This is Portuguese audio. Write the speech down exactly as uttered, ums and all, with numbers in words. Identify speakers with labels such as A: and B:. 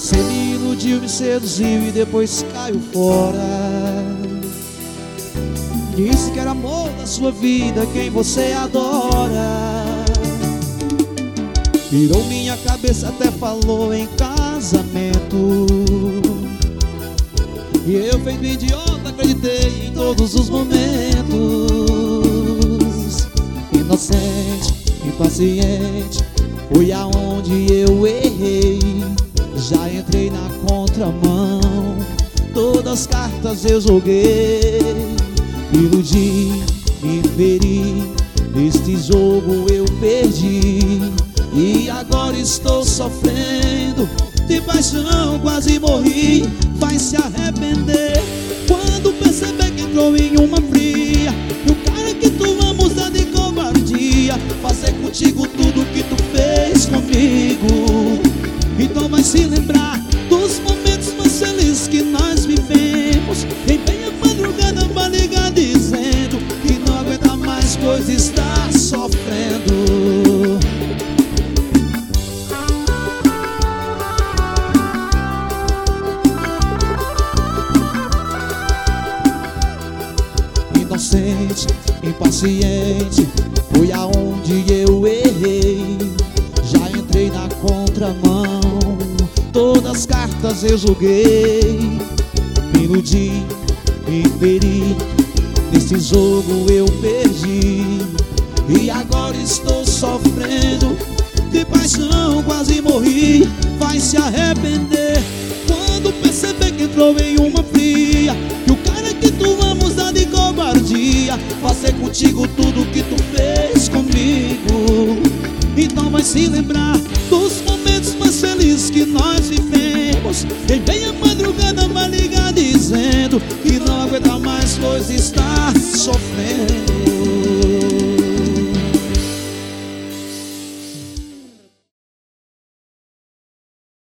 A: Você me iludiu, me seduziu e depois caiu fora. Disse que era amor da sua vida, quem você adora. Virou minha cabeça, até falou em casamento. E eu, feito idiota, acreditei em todos os momentos. Inocente, impaciente, fui aonde eu errei. Já entrei na contramão, todas as cartas eu joguei. Me iludi, me feri, neste jogo eu perdi. E agora estou sofrendo de paixão, quase morri. Vai se arrepender quando perceber que entrou em uma fria. E o cara que tu ama usa de covardia, fazer contigo tudo que tu fez comigo. Então vai se lembrar dos momentos mais felizes que nós vivemos. Em bem a madrugada vai ligar dizendo que não aguenta mais, pois está sofrendo. Inocente, impaciente, fui aonde eu errei. Já entrei na contramão, todas as cartas eu joguei. Me iludi, me feri, nesse jogo eu perdi. E agora estou sofrendo de paixão, quase morri. Vai se arrepender quando perceber que entrou em uma fria. Que o cara que tu ama usa de covardia, fazer contigo tudo que tu fez comigo. Então vai se lembrar dos momentos mais felizes que nós vivemos. Em bem a madrugada vai ligar dizendo que não aguenta mais, pois está sofrendo.